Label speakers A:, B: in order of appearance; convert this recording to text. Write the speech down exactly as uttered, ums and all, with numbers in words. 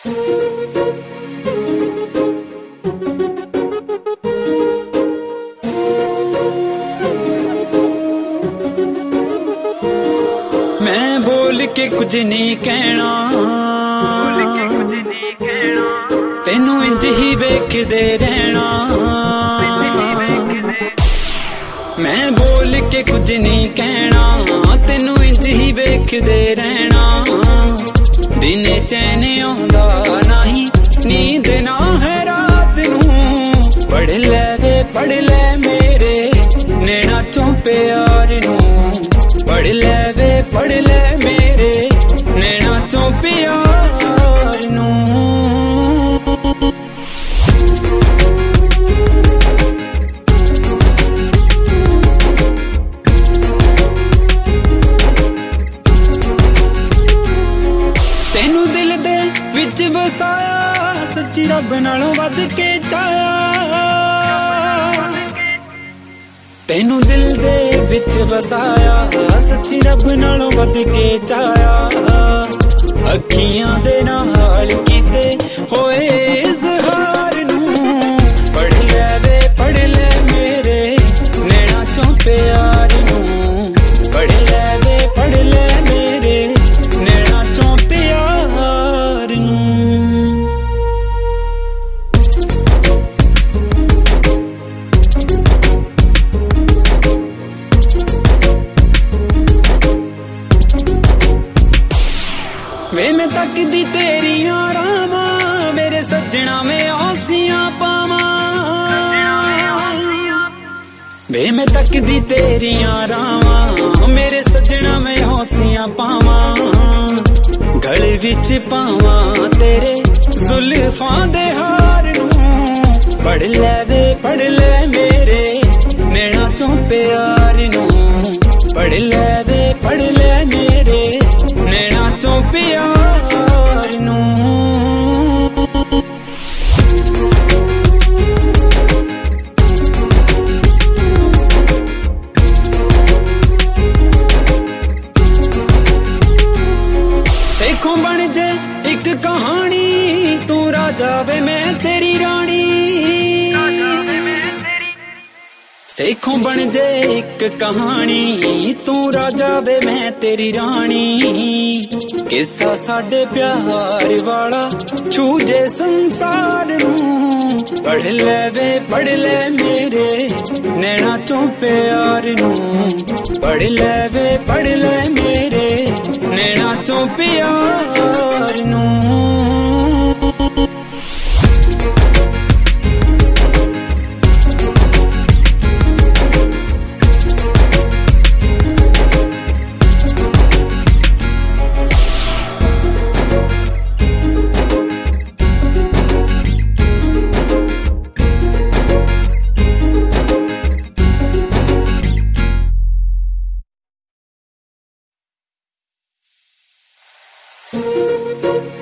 A: मैं बोल के कुछ नहीं कहना, तेनू इंज ही वेखदे रहना। मैं बोल के कुछ नहीं कहना, तेनू इंज ही वेखदे रहना। दिन चैन आउंदा नहीं, नींद ना है रात नू। पढ़ ले वे पढ़ ले मेरे नैना चों प्यार नू। पढ़ ले वे पढ़ ले मेरे नैना चों प्यार नू। तेनू दिल दे विच बसाया, सच्ची रब नालों वध के चाया। तेनू दिल दे विच बसाया, सच्ची रब नालों वध के चाया। अखियां दे नाल कीते होए इज़हार नू। पढ़ ले वे पढ़ ले मेरे नैना चों प्यार नू। पढ़ ले वे पढ़ ले मेरे नैना चों प्यार नू। वे मैं तकदी तेरियां रावां, मेरे सजना में औसियां पावां। वे मैं तकदी तेरियां रावां, मेरे सजना में औसियां पावां। गल विच पावां तेरे जुल्फां दे हार नू। पढ़ ले वे पढ़ ले मेरे नैना चों प्यार नू। पढ़ ले वे पढ़ ले मेरे नैना चों प्यार नू। सेखों बन जे एक कहानी, तू राजा वे मैं तेरी रानी। सेखों बन जे एक कहानी, तू राजा वे मैं तेरी रानी। किस्सा साडे प्यार वाला छू जे संसार नू। पढ़ ले वे पढ़ ले मेरे नैना चों प्यार नू। पढ़ ले वे पढ़ ले मेरे नैना चों प्यार नू।
B: Thank you.